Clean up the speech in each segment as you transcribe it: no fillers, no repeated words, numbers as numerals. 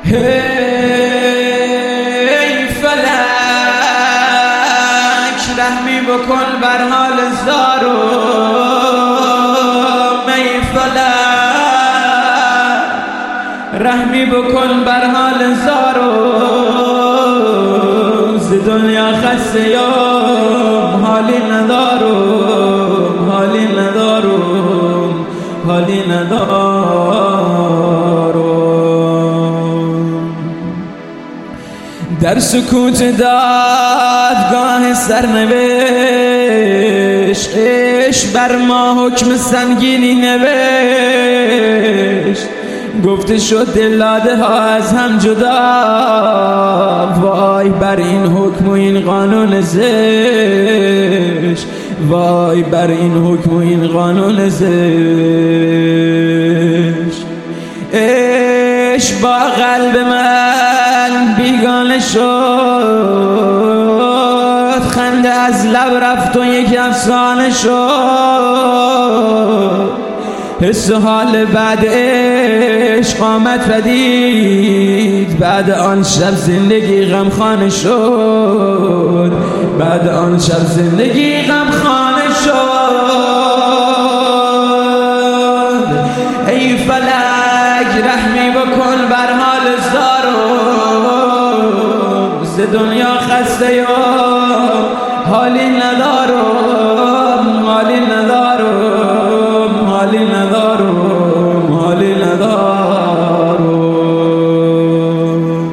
ای فلک رحمی بکن بر حال زارم، ای فلک رحمی بکن بر حال زارم، ز دنیا خسته ام حالی ندارم، حالی ندارم، حالی ندارم. در سکوت دادگاه سرنوشت عشق بر ما حکم سنگینی نوشت، گفته شد دلاده ها از هم جدا، وای بر این حکم و این قانون زشت، وای بر این حکم و این قانون زشت. عشق با قلب من بیگانه شد، خنده از لب رفت و یک افسانه شد، حس و حال بعد عشق آمد پدید، بعد آن شب زندگی غمخانه شد، بعد آن شب زندگی غمخانه شد. ای فلک رحمی بکن بر حال زارم، ز دنیا خسته ام حالی ندارم، حالی ندارم، حالی ندارم، حالی ندارم.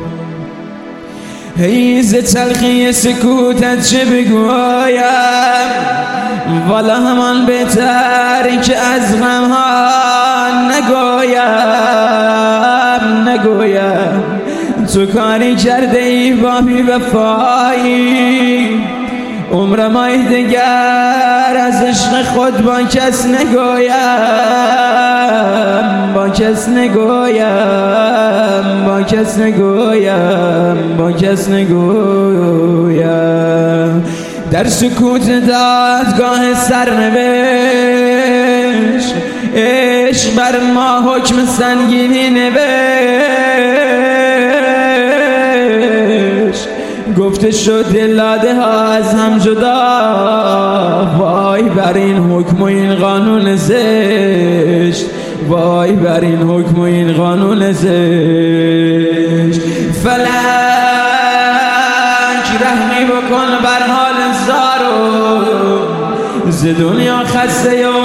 ای ز تلخی سکوتت چه بگویم، والا همان بهتر که از غمها نگویم. تو کاری کرده ای با بی وفایی، عمر مای دگر از عشق خود با کس نگویم، با کس نگویم، با کس نگویم، با کس نگویم. در سکوت دادگاه سرنوشت عشق بر ما حکم سنگینی نوشت، گفته شد دلاده ها از هم جدا، وای بر این حکم و این قانون زشت، وای بر این حکم و این قانون زشت. فلک رحمی بکن بر حال زارم، ز دنیا خسته ام